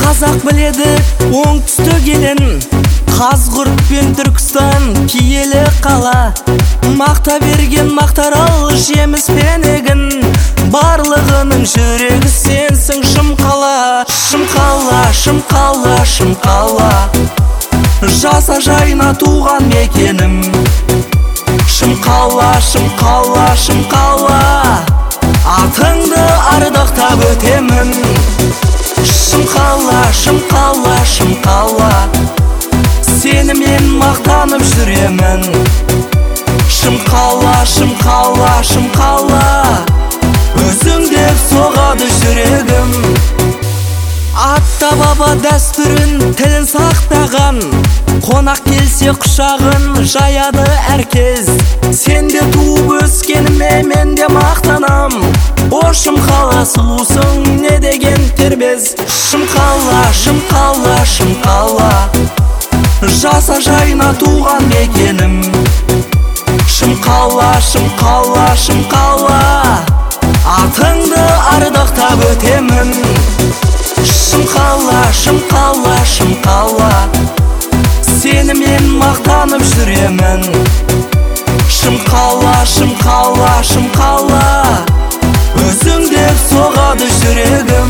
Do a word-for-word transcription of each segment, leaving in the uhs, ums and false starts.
Қазақ біледі оңтүстік елін, Қазғұрт пен Түркістан киелі қала. Мақта берген мақтарал жеміс пен егін, барлығының жүрегі сенсің Шымқала. Шымқала, Шымқала, Шымқала, жаса жайна туған мекенім. Шымқала, Шымқала, Шымқала, атыңды ардақтап өтемін. Шымқала, Шымқала, Шымқала, сенімен мақтанып жүремін. Шымқала, Шымқала, Шымқала, өзіңдеп соғады жүрегім. Атта баба дәстүрін, тілін сақтаған, қонақ келсе құшағын жаяды әркез. Сенде туып өскеніме мен де мақтанам. О Шымқала, сұлусың не деген тербез. Шымқала, Шымқала, Шымқала, жаса жайна туған мекенім. Шымқала, Шымқала, Шымқала, атыңды ардақтап өтемін. Шымқала, Шымқала, Шымқала, сенімен мақтанып жүремін. Шымқала, Шымқала, Шымқала, өзіңдеп соғады жүрегім.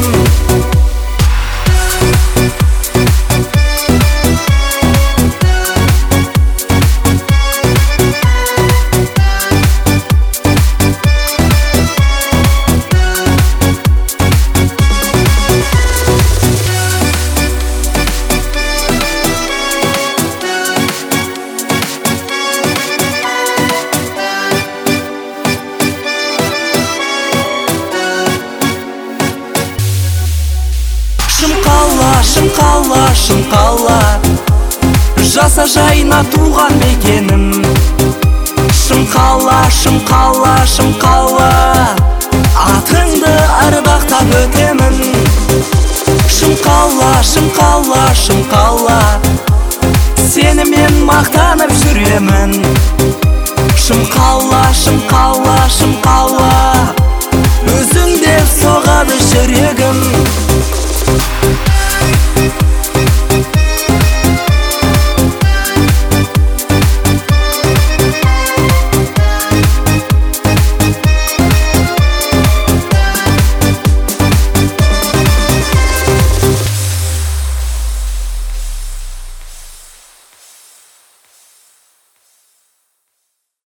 Шымқала, Шымқала, Шымқала, жаса жайна туған мекенім. Шымқала, Шымқала, Шымқала, атыңды ардақтап өтемін. Шымқала, Шымқала, Шымқала, сенімен мақтанып жүремін. Шымқала, Шымқала, Шымқала,